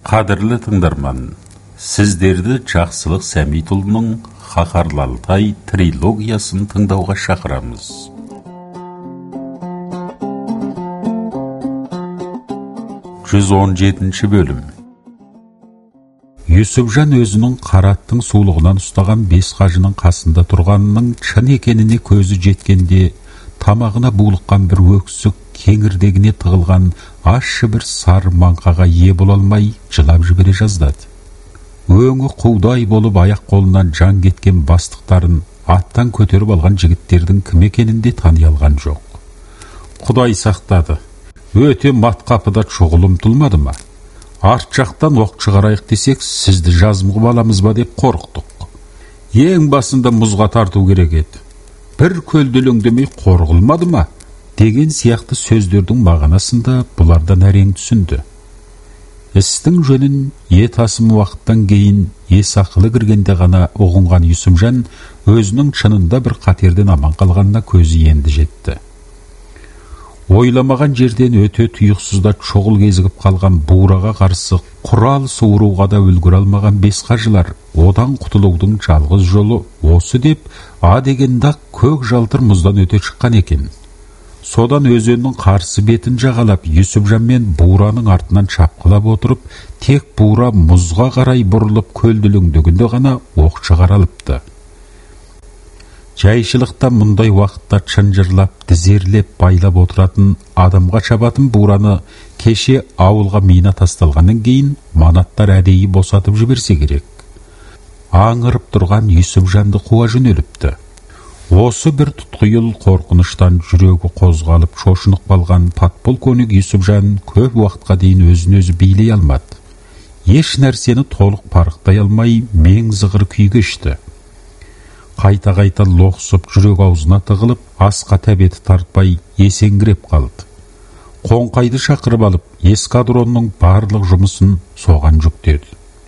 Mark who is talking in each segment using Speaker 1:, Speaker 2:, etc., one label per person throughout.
Speaker 1: Қадірлі тыңдарман, сіздерді Жақсылық Сәмитұлының Қаһарлы Алтай трилогиясын тыңдауға шақырамыз. Жүз 17-ші бөлім. Юсупжан өзінің Қараттың сулығынан ұстаған бес қажының қасында тұрғанының шын екеніне көзі жеткенде, тамағына булыққан бір өксік кеңірдегіне тығылған ащы бір сары маңқаға ие бола алмай жылап жібере жаздады. Өңі қудай болып аяқ қолынан жан кеткен бастықтарын аттан көтеріп алған жігіттердің кім екенінде тани алған жоқ. Құдай сақтады. Өте матқапыда шұғыл ұмтылмады ма? Арт жақтан оқ шығарайық десек, сізді жазым қып аламыз ба деп қорықтық. Ең басында мұзға тарту керек еді. Бір көлделеңдемей қорғылмады ма? Деген сияқты сөздердің мағынасында бұлардан әрең түсінді. Істің жөнін етасым уақыттан кейін ес ақылы кіргенде ғана ұғынған Юсупжан өзінің шынында бір қатерден аман қалғанына көзі енді жетті. Ойламаған жерден өте тұйықсызда шоғыл кезігіп қалған бураға қарсы құрал суыруға да үлгіре алмаған бес қажылар одан құтылудың жалғыз жолы осы деп а дегенде көк жалтыр мұздан өте шыққан екен. Содан өзеннің қарсы бетін жағалап Юсупжан мен бураның артынан шапқылап отырып, тек бура мұзға қарай бұрылып көлділіңдігінде ғана оқ шығаралыпты. Жайшылықта мұндай уақытта шынжырлап, дізерлеп, байлап отыратын адамға шабатын бураны кеше ауылға мина тасталғаннан кейін манаттар әдейі босатып жіберсе керек. Аңырып тұрған Юсупжанды қуа жөнеліпті. Осы бір тұтқиыл қорқыныштан жүрегі қозғалып шошынып қалған подполковник Юсупжан көп уақытқа дейін өзін-өзі билей алмады. Еш нәрсені толық парықтай алмай мен зығыр күй кешті. Қайта-қайта лоқсып жүрек аузына тығылып, асқа тәбеті тартпай есеңгіреп қалды. Қоңқайды шақырып алып, эскадронның барлық жұмысын соған жүктеді.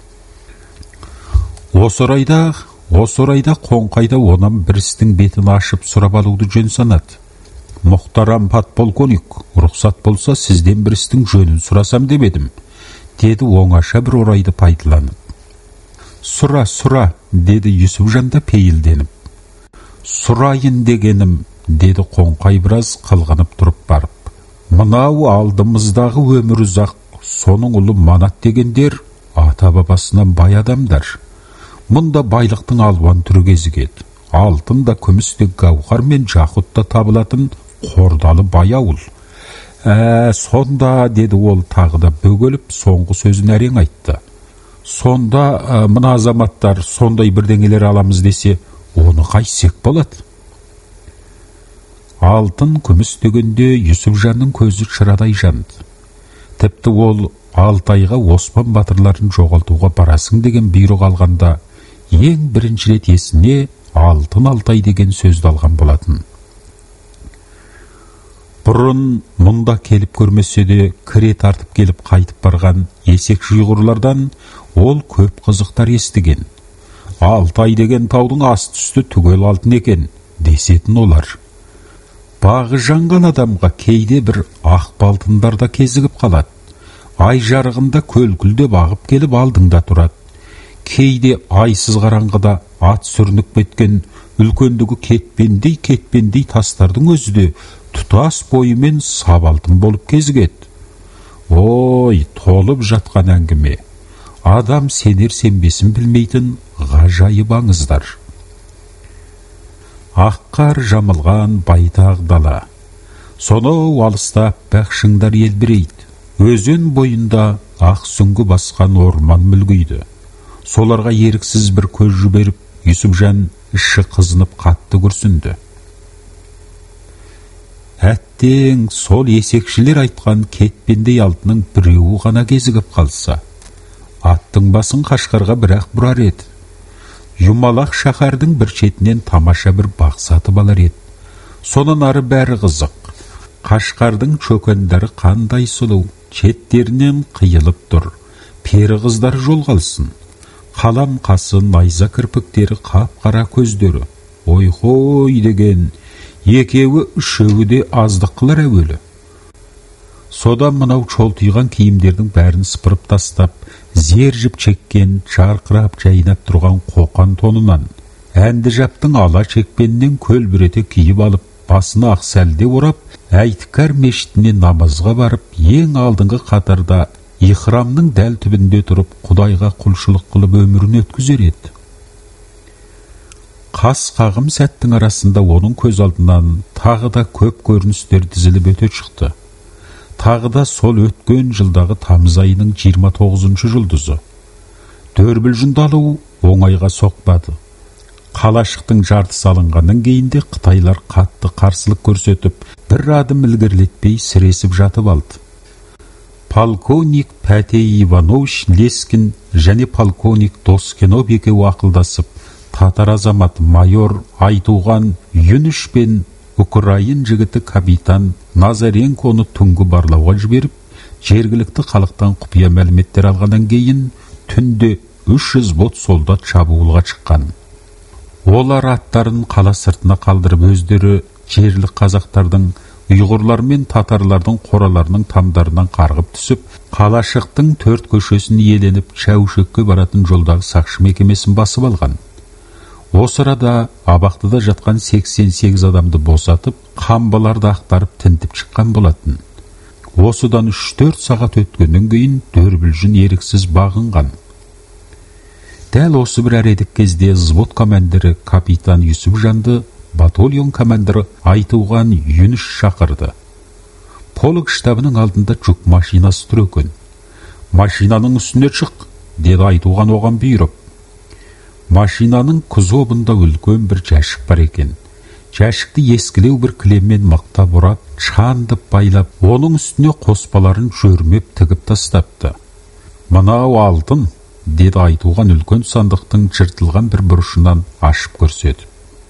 Speaker 1: Осы орайда Қоңқайда онан бір істің бетін ашып сұрап алуды жөн санады. Мұхтарам подполковник, рұқсат болса сізден бір істің жөнін сұрасам деп едім, деді оңаша бір орайды пайдаланып. Сұра, деді Юсупжан да пейілденіп. Сұрайын дегенім, деді Қоңқай біраз қылғынып тұрып барып. Мынау алдымыздағы өмір ұзақ, соның ұлы Манат дегендер ата-бабасынан бай адамдар. Мұнда байлықтың алуан түрі кезігеді. Алтын да, күміс те, гауһар мен жақұт та табылатын қордалы бай ауыл. Сонда, деді ол тағы да бөгеліп, соңғы сөзін әрең айтты. Сонда мына азаматтар сондай бірдеңелер аламыз десе, оны қайсек болады? Алтын, күміс дегенде Юсупжанның көзі шырадай жанды. Тіпті ол Алтайға Оспан батырларын жоғалтуға барасың деген бұйрық алғанда, ең бірінші рет есіне Алтын Алтай деген сөзді алған болатын. Бұрын мұнда келіп көрмесе де, кіре тартып келіп қайтып барған есек жиғырлардан ол көп қызықтар естіген. Алтай деген таудың асты-үсті түгел алтын екен, десетін олар. Бағы жанған адамға кейде бір ақ алтындар да кезігіп қалады. Ай жарығында көлкілде бағып келіп алдыңда тұрады. Кейде айсыз қараңғыда ат сүрініп кеткен үлкендігі кетпендей тастардың өзі де тұтас бойымен сап алтын болып кезігеді. Ой, толып жатқан әңгіме. Адам сенер сенбесін білмейтін ғажайып аңыздар. Аққар жамылған байтақ дала. Сонау алыста аппақ шыңдар елбірейді. Өзен бойында ақ сүңгі басқан орман мүлгиді. Соларға еріксіз бір көз жіберіп, Юсупжан іші қызынып қатты күрсінді. Әттең, сол есекшілер айтқан кетпендей алтынның біреуі ғана кезігіп қалса, аттың басын Қашқарға бірақ бұрар еді. Юмалақ шаһардың бір шетінен тамаша бір бақ сатып алар еді. Сонан ары бәрі қызық. Қашқардың чөкендері қандай сұлу, шеттерінен қиылып тұр. Пері қыздар жол қалсын. Қалам қасы, найза кірпіктері, қап-қара көздері. Ой-хой деген, екеуі үшеуі де аздық қылар әуелі. Содан мынау чолтиған киімдердің бәрін сыпырып тастап, зержіп чеккен, жарқырап жайнап тұрған қоқан тонынан, әндіжаптың ала чекпенінен көлбірете киіп алып, басына ақ сәлде орап, Әйтікар мешітіне намазға барып, ең алдыңғы қатарда ихрамның дәл түбінде тұрып, Құдайға құлшылық қылып өмірін өткізер еді. Қас қағым сәттің арасында оның көз алдынан тағы да көп көріністер тізіліп өте шықты. Тағы да сол өткен жылдағы тамыз айының 29-шы жұлдызы. Дөрбілжінді алу оңайға соқпады. Қалашықтың жарты салынғаннан кейінде Қытайлар қатты қарсылық көрсетіп, бір адым ілгерілетпей сіресіп жатып алды. Полковник Пәтей Иванович Лескин және полковник Доскенов екеуі ақылдасып, татар азамат майор Айтуған Юныш пен Украин жігіті капитан Назаренконы түнгі барлауға жіберіп, жергілікті халықтан құпия мәліметтер алғаннан кейін түнде 300 бот солдат шабуылға шыққан. Олар аттарын қала сыртына қалдырып, өздері жерлік қазақтардың, ұйғырлар мен татарлардың қораларының тамдарынан қарғып түсіп, қалашықтың 4 көшесін иеленіп, Чәушекке баратын жолдағы сақшы мекемесін басып алған. Осы арада абақтыда жатқан 88 адамды босатып, қамбаларды ақтарып тінтіп шыққан болатын. Осыдан 3-4 сағат өткеннен кейін Дөрбілжін еріксіз бағынған. Дәл осы бір әредік кезде взвод командирі капитан Юсупжанды батальон командирі Айтуған Юныш шақырды. Полк штабының алдында жүк машинасы тұр екен. Машинаның үстіне шық, деді Айтуған оған бұйырып. Машинаның кузовында үлкен бір жәшік бар екен. Жәшікті ескілеу бір кілеммен мықтап бұрап, шандып байлап, оның үстіне қоспаларын жөрмеп тігіп тастапты. Мынау алтын, деді Айтуған үлкен сандықтың жыртылған бір бұрышынан ашып көрсетіп.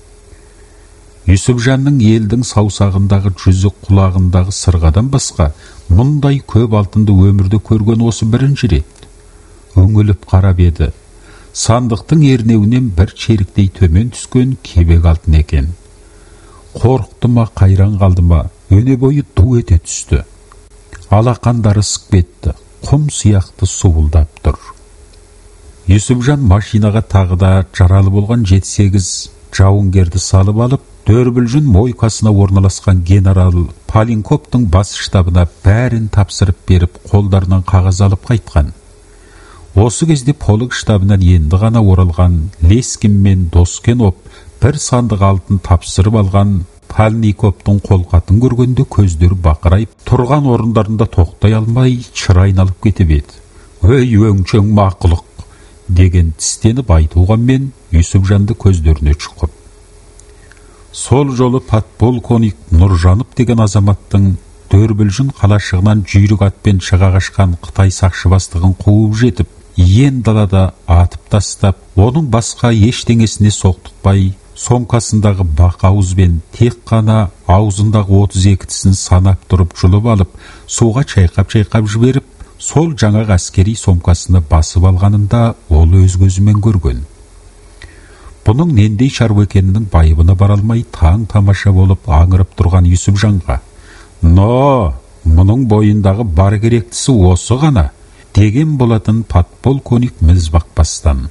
Speaker 1: Юсупжанның елдің саусағындағы жүзі құлағындағы сырғадан басқа, мұндай көп алтынды өмірді көрген осы бірінші рет. Өңіліп қарап еді. Сандықтың ернеуінен бір черіктей төмен түскен кебек алтын екен. Қорықты ма, қайран қалды ма, өне бойы ду ете түсті. Алақандары ысып кетті, құм сияқты суылдап тұр. Юсупжан машинаға тағы да жаралы болған 7-8 жауынгерді салып алып, Дөрбілжін мойкасына орналасқан генерал Паленковтың бас штабына бәрін тапсырып беріп, қолдарынан қағаз алып қайтқан. Осы кезде полк штабынан енді ғана оралған Лескин мен Доскенов бір сандық алтын тапсырып алған Паленковтың қолқатын көргенде көздері бақырайып, тұрған орындарында тоқтай алмай шырай айналып кетіп еді. «Өй, өңшең мақұлық!» деген тістеніп Айтуған мен Юсупжанды көздеріне шұқып. Сол жолы подполковник Нұржанов деген азаматтың Дөрбілжін қалашығынан жүйрік атпен шыға қашқан Қытай сақшы бастығын қуып жетіп, ен далада атып тастап, оның басқа ештеңесіне соқтықпай, сомкасындағы бақ ауызбен тек қана аузындағы 32 тісін санап тұрып жұлып алып, суға чайқап жіберіп, сол жаңағы әскери сомкасыны басып алғанында ол өз көзімен көрген. Бұның нендей шаруа екенінің байыбына бара алмай таң тамаша болып аңырып тұрған Юсупжанға, «Но, мұның бойындағы бар керектісі осы ғана», деген болатын подполковник міз бақпастан.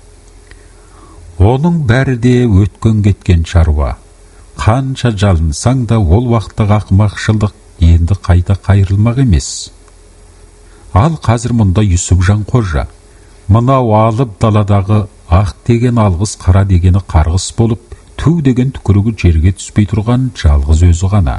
Speaker 1: Оның бәрі де өткен кеткен шаруа. Қанша жалынсаң да ол уақыттағы ақымақшылдық енді қайта қайырылмақ емес. Ал қазір мұнда Юсупжан қожа. Мынау алып даладағы ақ деген алғыз, қара дегені қарғыс болып, ту деген түкірігі жерге түспей тұрған жалғыз өзі ғана.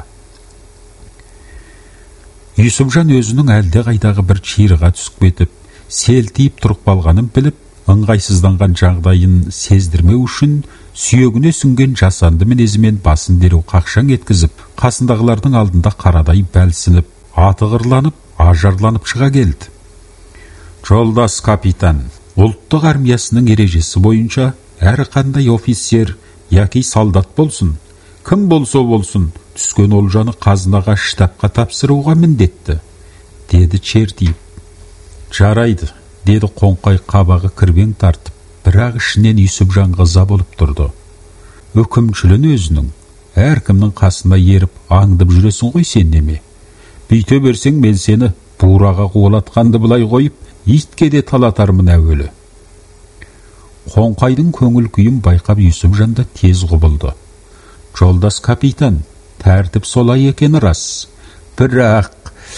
Speaker 1: Юсупжан өзінің әлде қайдағы бір чирыға түсіп кетіп, селтиіп тұрып қалғанын біліп, ыңғайсызданған жағдайын сездірмеу үшін сүйегіне сүнген жасанды мінезімен басын дереу қақшаң еткізіп, қасындағылардың алдында қарадай бәлсініп, атығырланып, ажарланып шыға келді. «Жолдас капитан, ұлттық армиясының ережесі бойынша әрқандай офицер яки солдат болсын, кім болса болсын, түскен олжаны қазынаға штабқа тапсыруға міндетті», деді чертиіп. «Жарайды», деді қоңқай қабағы кірбең тартып, бірақ ішінен Юсупжан ыза болып тұрды. «Үкімшілін өзінің, әркімнің қасына еріп аңдып жүресің ғой сен неме? Бүйте берсең, мен сені бураға қуалатқанды былай қойып, итке де талатармын әуелі. Қоңқайдың көңіл күйін байқап Юсупжан да тез құбылды. Жолдас капитан, тәртіп солай екені рас. Бірақ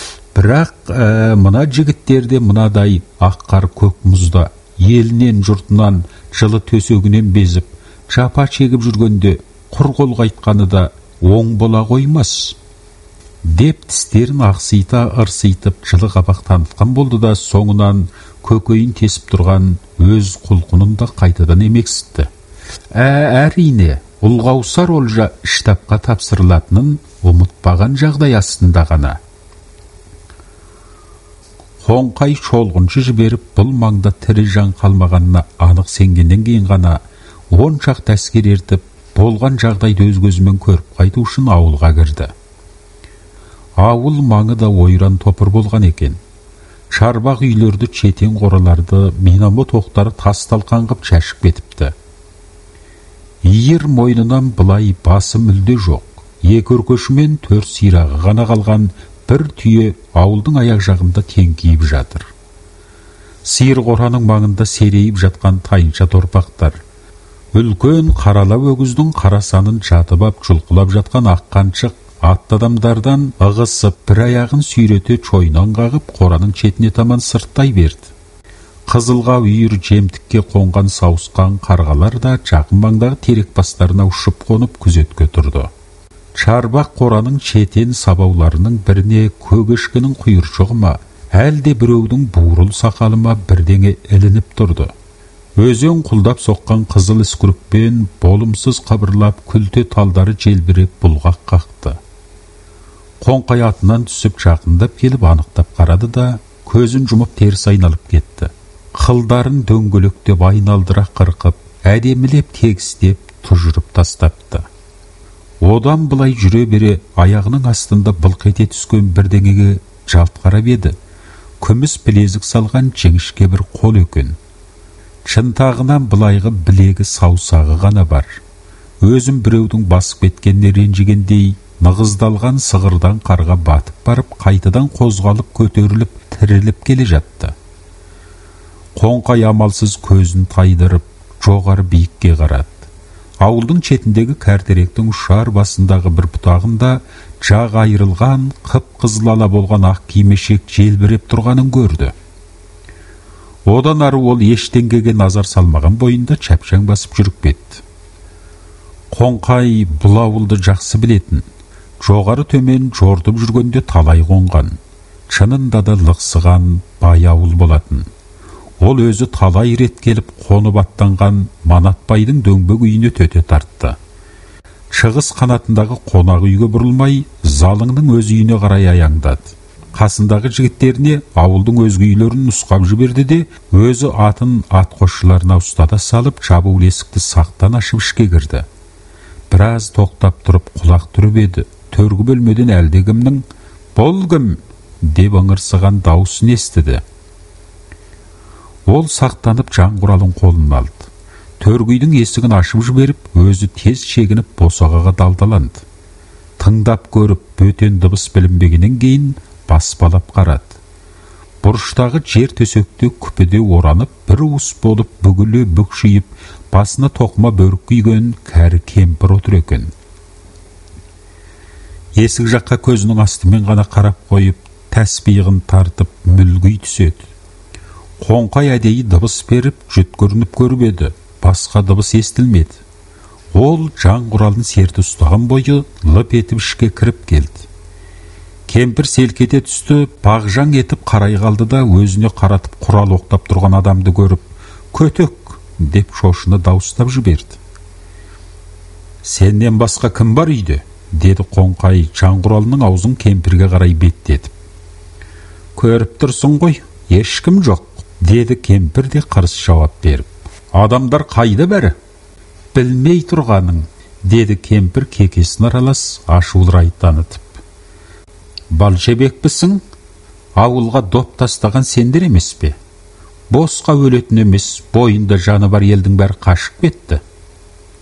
Speaker 1: мына жігіттерде мынадай аққар көк мұзда елінен жұртынан жылы төсегінен безіп, жапа шегіп жүргенде құр қол қайтқаны да оң бола қоймас. Деп тістерін ақсита ырситып жылы қабақ танытқан болды да соңынан көкейін тесіп тұрған өз құлқынын да қайтадан емексітті. Әрине, ұлғаусар олжа штабқа тапсырылатынын ұмытпаған жағдай астында ғана. Қоңқай шолғыншы жіберіп, бұл маңда тірі жан қалмағанына анық сенгеннен кейін ғана 10 шақты әскер ертіп, болған жағдайды өз көзімен көріп қайту үшін ауылға кірді. Ауыл маңы да ойран топыр болған екен. Шарбақ үйлерді, четен қораларды, минамот оқтары тас талқан қып шашып кетіпті. Иір мойнынан былай басы мүлде жоқ. Екі өркөшімен 4 сирағы ғана қалған бір түйе ауылдың аяқ жағында теңкиіп жатыр. Сиыр қораның маңында серейіп жатқан тайынша торпақтар. Үлкен қарала өгіздің қарасанын жатып ап жұлқылап жатқан аққаншық атты адамдардан ығысып, бір аяғын сүйрете чойнан қағып, қораның четіне таман сырттай берді. Қызылға үйір жемтікке қонған сауысқан қарғалар да жақын маңдағы терек бастарына ұшып қонып күзетке тұрды. Шарбақ қораның четен сабауларының біріне көгешкінің құйыршығы ма, әлде біреудің бурыл сақалы ма бірдеңе ілініп тұрды. Өзен құлдап соққан қызыл іскүрікпен болымсыз қабырлап, күлте талдары желбіреп бұлғақ қақты. Қоңқай атынан түсіп жақындап келіп анықтап қарады да, көзін жұмып теріс айналып кетті. Қылдарын дөңгелектеп айналдыра қырқып, әдемілеп тегістеп тұжырып тастапты. Одан былай жүре бере аяғының астында былқ ете түскен бірдеңеге жалт қарап еді. Күміс білезік салған жіңішке бір қол екен. Шынтағынан былайғы білегі саусағы ғана бар. Өзім біреудің басып кеткеніне ренжігендей нығыздалған сығырдан қарға батып барып, қайтадан қозғалып көтеріліп, тіріліп келе жатты. Қоңқай амалсыз көзін тайдырып, жоғары биікке қарады. Ауылдың четіндегі кәртеректің ұшар басындағы бір бұтағында жақ айырылған, қып-қызыл ала болған ақ кимешек желбіреп тұрғанын көрді. Одан ары ол ештеңеге назар салмаған бойында чапшаң басып жүріп кетті. Қоңқай бұл ауылды жақсы білетін, жоғары төмен жортып жүргенде талай қонған, шынында да лықсыған бай ауыл болатын. Ол өзі талай рет келіп қонып аттанған Манатбайдың дөңбек үйіне төте тартты. Шығыс қанатындағы қонақ үйге бұрылмай, залыңның өз үйіне қарай аяңдады. Қасындағы жігіттеріне ауылдың өзге үйлерін нұсқап жіберді де, өзі атын ат қосшыларына ұстата салып, жабулы есікті сақтан ашып ішке кірді. Біраз тоқтап тұрып құлақ түріп еді. Төргі бөлмеден әлдекімнің "Бұл кім?" деп ыңырсыған дауысын естіді. Ол сақтанып Жаңғұралың қолын алды. Төргүйдің есігін ашып жіберіп, өзі тез шегініп босағаға далдаланды. Тыңдап көріп, бөтен дыбыс білінбегеннен кейін баспалап қарады. Бұрыштағы жер төсекте күпіде оранып, бір уыс болып бүгілі бүкшиіп, басына тоқыма бөрік киген кәрі кемпір отыр екен. Есік жаққа көзінің астымен ғана қарап қойып, тәспиығын тартып мүлгий түседі. Қоңқай әдейі дыбыс беріп, жүткірініп көріп еді, басқа дыбыс естілмеді. Ол Жаңғұралдың серті ұстаған бойы лып етіп ішке кіріп келді. Кемпір селкете түсті, бағжаң етіп қарай қалды да, өзіне қаратып құрал оқтап тұрған адамды көріп, "Көтек!" деп шошыны дауыстап жіберді. "Сенен басқа кім бар үйде?" деді Қоңқай Жаңғұралдың аузын кемпірге қарай беттетіп. "Көріп тұрсың ғой, ешкім жоқ", деді кемпір де қырыс жауап беріп. "Адамдар қайда бәрі?" "Білмей тұрғаның", деді кемпір кекесін аралас ашулы танытып. "Балшебекпісің? Ауылға доп тастаған сендер емес пе? Босқа өлетін емес, бойында жаны бар елдің бәрі қашып кетті.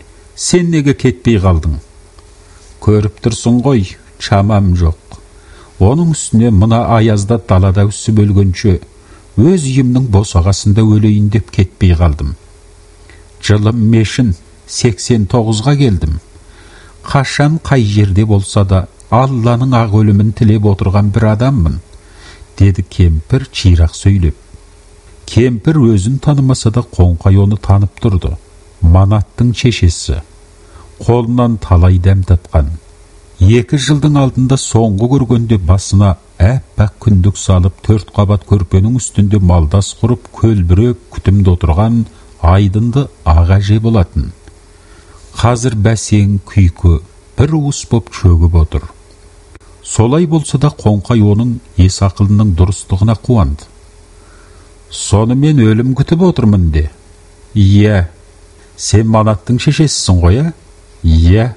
Speaker 1: Сен неге кетпей қалдың?" "Көріп тұрсың ғой, шамам жоқ. Оның үстіне мына аязда далада үсіп өлгенше өз үйімнің босағасында өлейін деп кетпей қалдым. Жылым мешін 89-ға келдім. Қашан қай жерде болса да Алланың ақ өлімін тілеп отырған бір адаммын, деді кемпір чирақ сөйлеп. Кемпір өзін танымаса да Қоңқай оны танып тұрды. Манаттың шешесі, қолынан талай дәм татқан. 2 жылдың алдында соңғы көргенде басына әппақ күндік салып 4 қабат көрпенің үстінде малдас құрып көлбірек күтімде отырған Айдынды ағаже болатын. Қазір бәсең күйкі бір уыс боп шөгіп отыр. Солай болса да Қоңқай оның ес ақылының дұрыстығына қуанды. Сонымен өлім күтіп отырмын де. Иә, сен Манаттың шешесісің ғой, ә? Иә.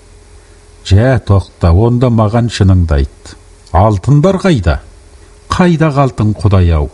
Speaker 1: Жә, тоқта, онда маған шыныңды айт. Алтындар қайда? Қайда алтын, Құдай-ау?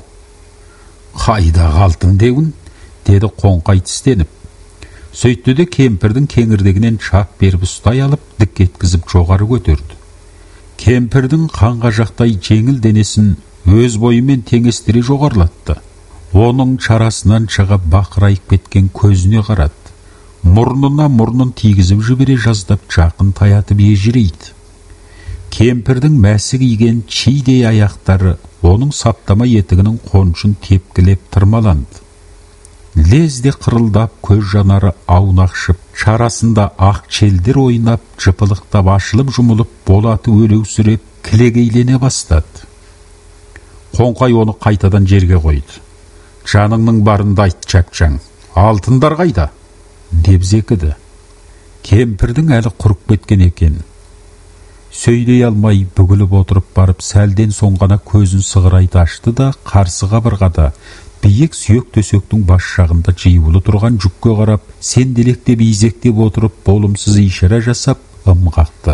Speaker 1: Қайда алтын деуін, деді Қоңқай тістеніп. Сөйтті де кемпірдің кеңірдегінен чап беріп ұстай алып, дік еткізіп жоғары көтерді. Кемпірдің қанға жақтай жеңіл денесін өз бойымен теңестіре жоғарлатты. Оның шарасынан шығып бақырайып кеткен көзіне қарады. Мұрнына мұрнын тигізіп жібере жаздап жақын таятып ежірейді. Кемпірдің мәсі киген чидей аяқтары оның саптама етігінің қоншын тепкілеп тырмаланды. Лезде қырылдап көз жанары аунақшып, шарасында ақ челдер ойнап, жыпылықтап ашылып жұмылып, болаты өлеусіреп, кілегейлене бастады. Қоңқай оны қайтадан жерге қойды. Жаныңның барында айт, чапчаң, алтындар қайда? Деп зекіді. Кемпірдің әлі құрып кеткен екен. Сөйлей алмай бүгіліп отырып барып, сәлден соң ғана көзін сығырайта ашты да, қарсы қабырғада биік сүйек төсектің бас жағында жиылы тұрған жүкке қарап, сенделектеп изектеп отырып, болымсыз ишара жасап, қақты.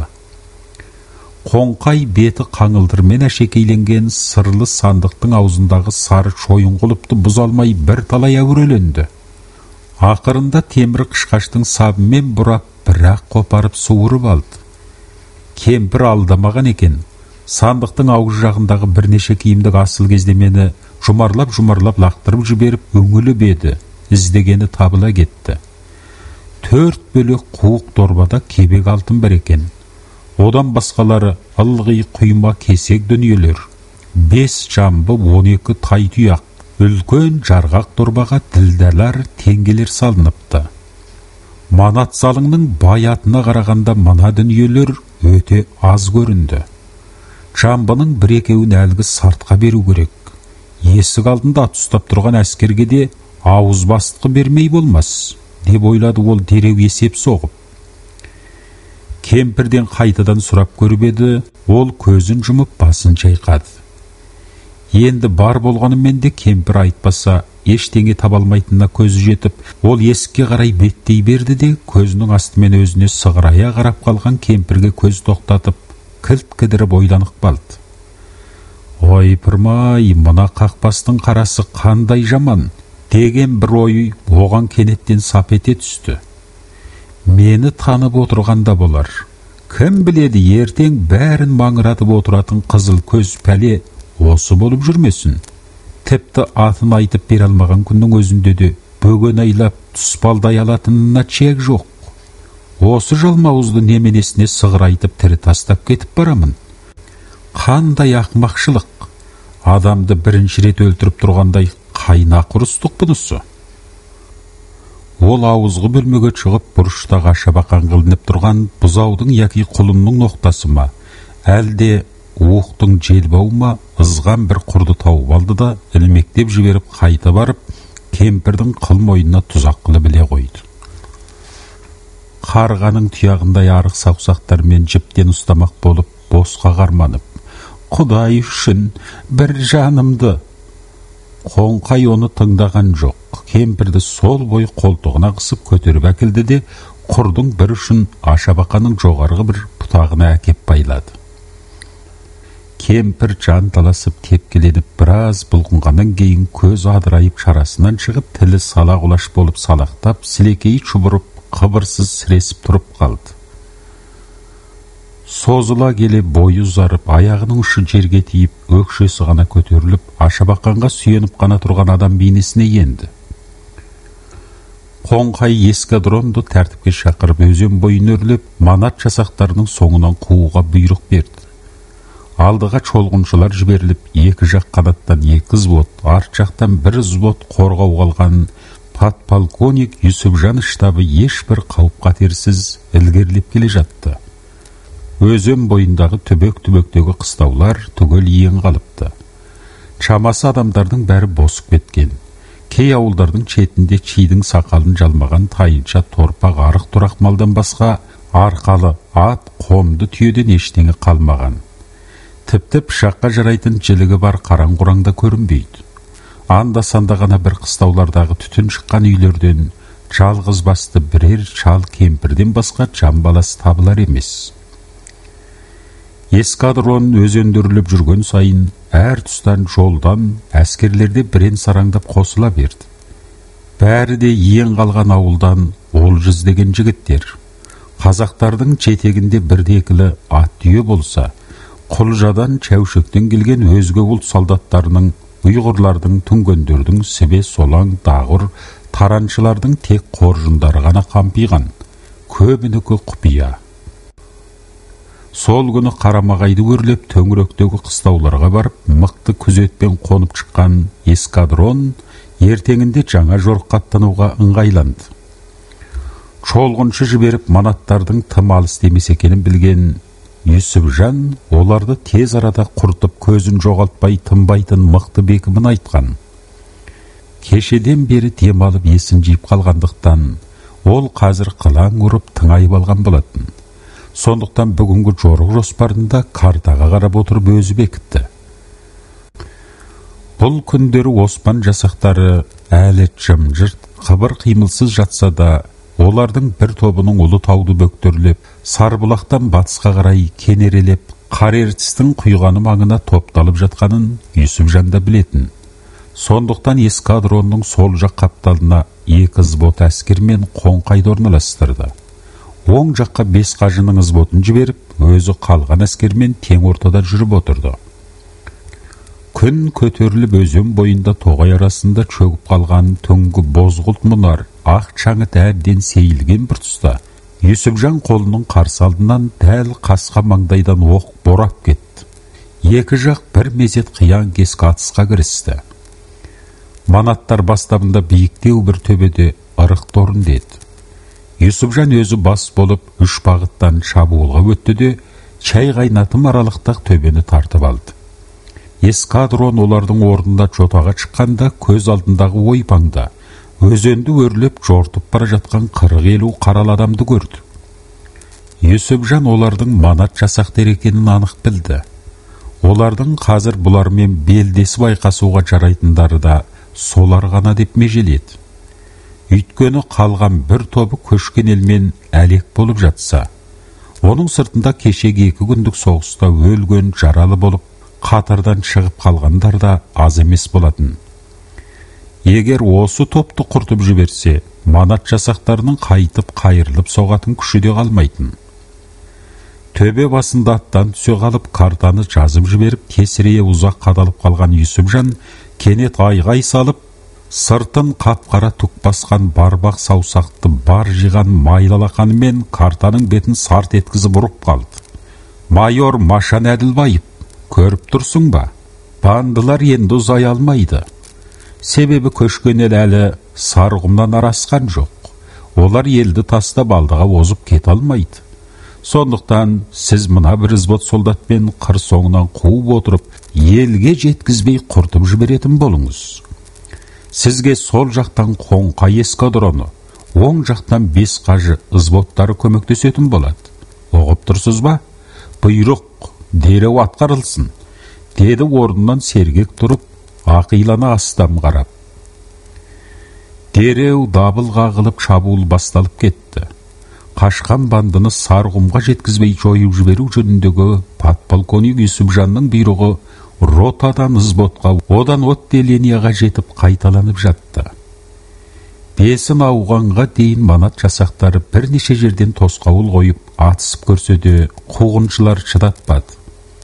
Speaker 1: Қоңқай беті қаңылдырмен әшекейленген сырлы сандықтың аузындағы сары шойын құлыпты бұза алмай бір талай әуреленді. Ақырында темір қышқаштың сабымен бұрап, бірақ қопарып суырып алды. Кемпір алдамаған екен. Сандықтың ауыз жағындағы бірнеше киімдік асыл кездемені жұмарлап лақтырып жіберіп өңіліп еді. Іздегені табыла кетті. 4 бөлек қуық дорбада кебек алтын бар екен. Одан басқалары ылғи құйма кесек дүниелер. 5 жамбы 12 тай тұяқ. Үлкен жарғақ дорбаға ділдалар теңгелер салыныпты. Манат залыңның баятына қарағанда мына дүниелер өте аз көрінді. Жамбының бір-екеуін әлгі сартқа беру керек. Есік алдында ат ұстап тұрған әскерге де ауыз бастықы бермей болмас, деп ойлады ол дереу есеп соғып. Кемпірден қайтадан сұрап көріп еді, ол көзін жұмып басын шайқады. Енді бар болғанымен де кемпір айтпаса ештеңе таба алмайтынына көзі жетіп, ол есікке қарай беттей берді де, көзінің астымен өзіне сығырая қарап қалған кемпірге көз тоқтатып, кілт кідіріп ойланып қалды. Ойпырмай, мына қақпастың қарасы қандай жаман, деген бір ой оған кенеттен сап ете түсті. Мені танып отырғанда болар. Кім біледі, ертең бәрін маңыратып отыратын қызыл көз пәле осы болып жүрмесін. Тіпті атын айтып бере алмаған күннің өзінде де бөгөн айлап тұспалдай алатынына чек жоқ. Осы жалмауызды неменесіне сығырайтып тірі тастап кетіп барамын. Қандай ақмақшылық. Адамды бірінші рет өлтіріп тұрғандай қайнақ ұрыстық бұнысы. Ол ауызғы бөлмеге шығып бұрыштағы ашабақан қылынып тұрған бұзаудың яки құлынның ноқтасы ма, әлде уықтың желбау ма, ызған бір құрды тауып алды да ілмектеп жіберіп қайта барып, кемпірдің қыл мойнына тұзақ қылып біле қойды. Қарғаның тұяғындай арық саусақтармен жіптен ұстамақ болып босқа қарманып, Құдай үшін бір жанымды. Қоңқай оны тыңдаған жоқ. Кемпірді сол бой қолтығына қысып көтеріп әкелді де, құрдың бір үшін ашабақаның жоғарғы бір бұтағына әкеп байлады. Кемпір жан таласып тепкеленіп біраз бұлқынғаннан кейін көз адырайып шарасынан шығып, тілі сала құлаш болып салақтап, сілекей шұбырып, қыбырсыз сіресіп тұрып қалды. Созыла келе бойы ұзарып, аяғының ұшы жерге тиіп, өкшесі ғана көтеріліп, ашабақанға сүйеніп қана тұрған адам бейнесіне енді. Қоңқай эскадронды тәртіпке шақырып, өзен бойын өрлеп, манат жасақтарының соңынан қууға бұйрық берді. Алдыға чолғыншылар жіберіліп, екі жақ қанаттан екі взвод, арт жақтан бір взвод қорғау қалған подполковник Юсупжан штабы ешбір қауіп-қатерсіз ілгерілеп келе жатты. Өзен бойындағы түбек-түбектегі қыстаулар түгел ең қалыпты. Шамасы адамдардың бәрі босып кеткен. Кей ауылдардың шетінде чидің сақалын жалмаған тайынша торпақ арық тұрақ малдан басқа арқалы ат, қомды түйеден ештеңе қалмаған. Тіпті пышаққа жарайтын жілігі бар қараң-құраңда көрінбейді. Анда-санда ғана бір қыстаулардағы түтін шыққан үйлерден жалғыз басты бірер шал кемпірден басқа жан баласы табылар емес. Эскадрон өзендіріліп жүрген сайын әр тұстан жолдан әскерлерде бірен сараңдап қосыла берді. Бәрі де ең қалған ауылдан Олжыз деген жігіттер. Қазақтардың жетегінде бірдекілі ат түйе болса, Құлжадан, Чәушектен келген өзге ұлт солдаттарының, ұйғырлардың, түнгендердің, сібе, солаң, дағыр, тараншылардың тек қоржындары ғана қампиған, көбінікі құпия. Сол күні Қарамағайды өрлеп төңіректегі қыстауларға барып, мықты күзетпен қонып шыққан эскадрон ертеңінде жаңа жорыққа аттануға ыңғайланды. Чолғыншы жіберіп манаттардың тым алыс емес екенін білген Юсупжан оларды тез арада құртып көзін жоғалтпай тынбайтын мықты бекімін айтқан. Кешеден бері демалып есін жиып қалғандықтан ол қазір қылаң ұрып тыңайып алған болатын. Сондықтан бүгінгі жорық жоспарында картаға қарап отырып өзі бекітті. Бұл күндері Оспан жасақтары әлі жым-жырт, қыбыр қимылсыз жатса да, олардың бір тобының ұлы тауды бөктерлеп, Сарбұлақтан батысқа қарай кенерелеп, Қарертістің құйғаны маңына топталып жатқанын Юсупжан да білетін. Сондықтан эскадронның сол жақ қапталына екі взвод әскер мен Қоңқайды орналастырды. Оң жаққа 5 қажының взводын жіберіп, өзі қалған әскермен тең ортада жүріп отырды. Күн көтеріліп өзен бойында тоғай арасында чөгіп қалған түнгі бозғылт мұнар, ақ шаңыт әбден сейілген бір тұста, Юсупжан қолының қарсы алдынан дәл қасқа маңдайдан оқ борап кетті. Екі жақ бір мезет қиян кескі атысқа кірісті. Манаттар бастабында биіктеу бір төбеде ырық торын деді. Юсупжан өзі бас болып, 3 бағыттан шабуылға өтті де, шай қайнатым аралықтақ төбені тартып алды. Эскадрон олардың орнында жотаға шыққанда көз алдындағы ойпаңда, өзенді өрлеп жортып бара жатқан 40-50 қарал адамды көрді. Юсупжан олардың манат жасақтар екенін анық білді. Олардың қазір бұлармен белдесіп айқасуға жарайтындары да солар ғана деп межеледі. Үйткені қалған бір тобы көшкен елмен әлек болып жатса, оның сыртында кешегі 2 күндік соғыста өлген, жаралы болып, қатардан шығып қалғандар да аз емес болатын. Егер осы топты құртып жіберсе, манат жасақтарының қайтып қайырылып соғатын күші де қалмайтын. Төбе басында аттан түсе қалып, картаны жазып жіберіп, тесірейе ұзақ қадалып қалған Юсупжан кенет айғай салып, сыртын қап-қара түк басқан барбақ саусақты бар жиған майлалақанымен картаның бетін сарт еткізіп ұрып қалды. Майор Машан Әділбаев, көріп тұрсың ба? Бандылар енді ұзай алмайды. Себебі көшкен ел әлі Сарғұмнан арасқан жоқ. Олар елді тастап алдыға озып кете алмайды. Сондықтан сіз мына бір взвод солдатпен қыр соңынан қуып отырып, елге жеткізбей құртып жіберетін болыңыз. Сізге сол жақтан Қоңқай эскадроны, оң жақтан 5 қажы взводтары көмектесетін болады. Оғып тұрсыз ба? Бұйрық дереу атқарылсын, деді орнынан сергек тұрып, ақилана астам қарап. Дереу дабыл қағылып шабуыл басталып кетті. Қашқан бандыны Сарғұмға жеткізбей жойып жіберу жөніндегі подполковник Юсупжанның бұйрығы ротадан взводқа, одан отделенияға жетіп қайталанып жатты. 5 ауғанға дейін манат жасақтары бірнеше жерден тосқауыл қойып, атысып көрсе де қуғыншылар шыдатпады.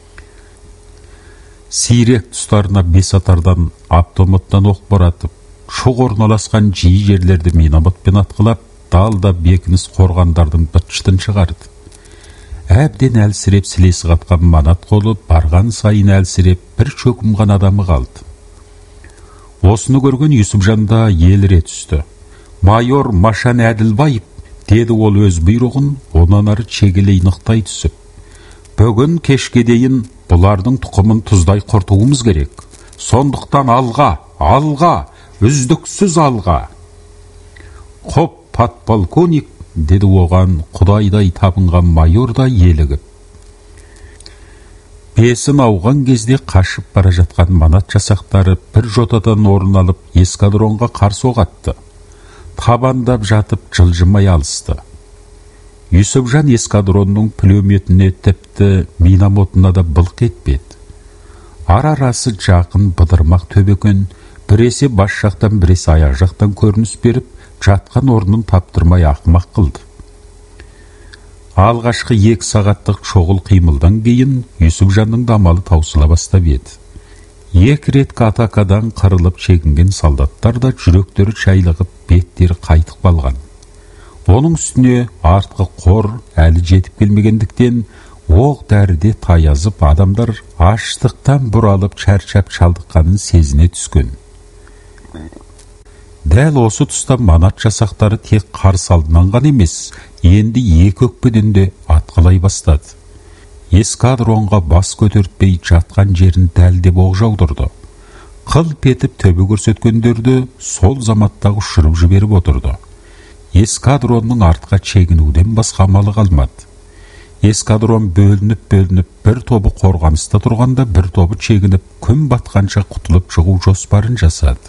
Speaker 1: Сирек тұстарына бесатардан автоматтан оқ боратып, шоқ орналасқан жиі жерлерді минометпен атқылап, далда бекініс қорғандардың бытшытын шығарды. Әбден әлсіреп сілесі қатқан Манат қолы барған сайын әлсіреп бір чөкімған адамы қалды. Осыны көрген Юсупжанда еліре түсті. «Майор Машан Әділбаев», деді ол өз бұйрығын, онан ары чегелей нықтай түсіп. «Бүгін кешке дейін бұлардың тұқымын тұздай құртуымыз керек. Сондықтан алға, үздіксіз алға». «Хоп, подполковник», деді оған құдайдай табынған майор да елігіп. Бесін ауған кезде қашып бара жатқан Манат жасақтары бір жотадан орын алып эскадронға қарсы оқ атты. Табандап жатып жылжымай алысты. Юсупжан эскадронның пулеметіне тіпті минометына да былқ етпеді. Арасы жақын быдырмақ төбекен, біресе бас жақтан біресе аяқ жақтан көрініс беріп, жатқан орнын таптырмай ақымақ қылды. Алғашқы 2 сағаттық шоғыл қимылдан кейін Юсупжанның дамалы таусыла бастап еді. 2 реткі атакадан қырылып шегінген солдаттар да жүректері шайлығып, беттері қайтып қалған. Оның үстіне артқы қор әлі жетіп келмегендіктен оқ дәріде таязып, адамдар аштықтан бұралып шаршап шалдыққанын сезіне түскен. Дәл осы тұста Манат жасақтары тек қарсы алдынан ғана емес, енді 2 өкпеден де атқылай бастады. Эскадронға бас көтертпей жатқан жерін дәлдеп оқ жаудырды. Қылп етіп төбе көрсеткендерді сол заматтағы ұшырып жіберіп отырды. Эскадронның артқа чегінуден басқа амалы қалмады. Эскадрон бөлініп, бір тобы қорғаныста тұрғанда, бір тобы чегініп, күн батқанша құтылып шығу жоспарын жасады.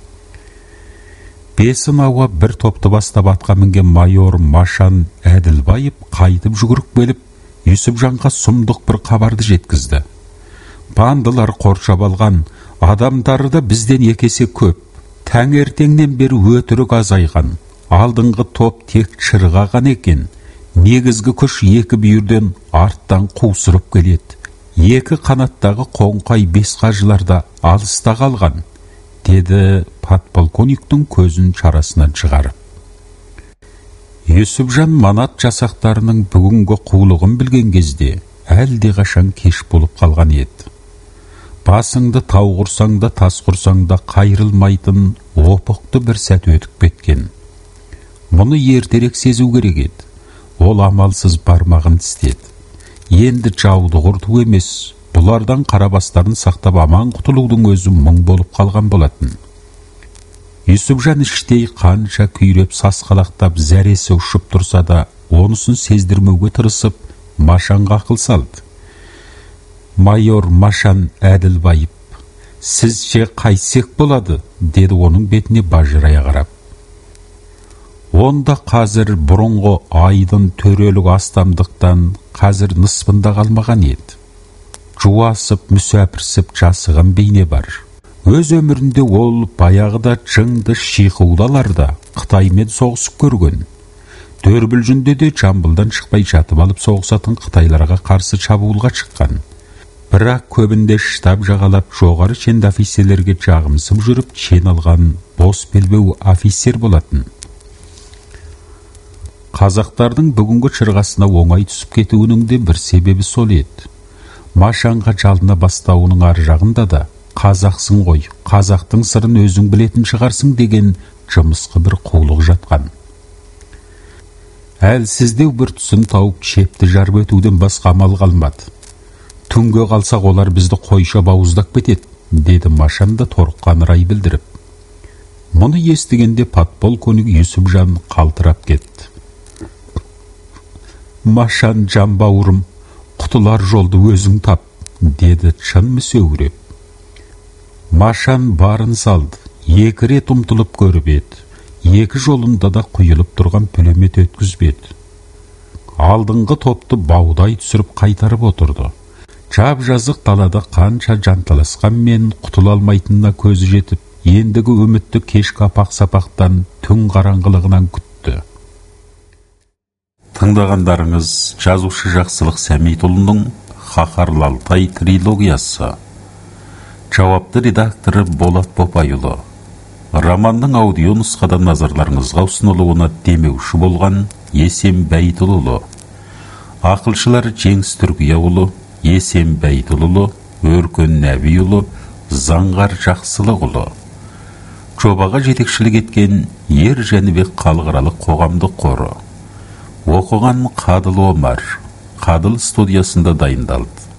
Speaker 1: Бесін ауа бір топты бастап атқа мінген майор Машан Әділбаев қайтып жүгіріп келіп, Юсупжанға сұмдық бір хабарды жеткізді. Бандылар қоршап алған, адамдары да бізден 2 есе көп. Таңертеңнен бері өтірік азайған. Алдыңғы топ тек шырғаған екен. Негізгі күш 2 бүйірден арттан қусырып келеді. 2 қанаттағы қоңқай 5 қажыларда алыста қалған, деді подполковниктің көзін шарасынан шығарып. Юсупжан Манат жасақтарының бүгінгі қулығын білген кезде әлде қашан кеш болып қалған еді. Басыңды тау құрсаң да тас құрсаң да қайрылмайтын опықты бір сәт өтіп кеткен. Мұны ертерек сезу керек еді. Ол амалсыз бармағын тістеді. Енді жауды құрту емес, бұлардан қарабастарын сақтап аман құтылудың өзі мұң болып қалған болатын. Юсупжан іштей қанша күйреп сасқалақтап зәресі ұшып тұрса да, онысын сездірмеуге тырысып, Машанға ақыл салды. «Майор Машан Әділбаев, сізше қайсек болады?» деді оның бетіне бажырая қарап. Онда қазір бұрынғы айдын төрелік астамдықтан қазір ныспында қалмаған еді. Жуасып, мүсәпірсіп жасыған бейне бар. Өз өмірінде ол баяғыда жыңды шиқудаларда Қытаймен соғысып көрген. Дөрбілжінде де Жамбылдан шықпай жатып алып соғысатын Қытайларға қарсы шабуылға шыққан. Бірақ көбінде штаб жағалап жоғары шенді офицерлерге жағымсып жүріп шен алған бос белбеу офицер болатын. Қазақтардың бүгінгі шырғасына оңай түсіп кетуінің де бір себебі сол еді. Машанға жалына бастауының ар жағында да «Қазақсың ғой, қазақтың сырын өзің білетін шығарсың» деген жымысқы бір қулық жатқан. Әлсіздеу бір тұсын тауып шепті жарып өтуден басқа амал қалмады. «Түнге қалсақ олар бізді қойша бауыздап кетеді», деді Машан да торыққан рай білдіріп. Мұны естігенде подполковник Юсупжан қалтырап кетті. «Машан жан бауырым, құтылар жолды өзің тап», деді шын мүсеуреп. Машан барын салды, 2 рет ұмтылып көріп еді. 2 жолында да құйылып тұрған пулемет өткізбеді. Алдыңғы топты баудай түсіріп қайтарып отырды. Жап-жазық далада қанша жанталасқанмен құтыла алмайтынына көзі жетіп, ендігі үмітті кешкі апақ-сапақтан түн қараңғылығынан күтті. Тыңдағандарыңыз жазушы Жақсылық Сәмитұлының Қаһарлы Алтай трилогиясы. Жауапты редакторы Болат Бопайұлы. Романның аудио нұсқадан назарларыңызға ұсынылуына демеуші болған Есен Бәйтұлы. Ақылшылары Жеңіс Түркияұлы, Есен Бәйтұлы, Өркен Нәбиұлы, Заңғар Жақсылықұлы. Жобаға жетекшілік еткен Ер Жәнібек халықаралық қоғамдық қоры. Оқыған Қадыл Омар, Қадыл студиясында дайындалды.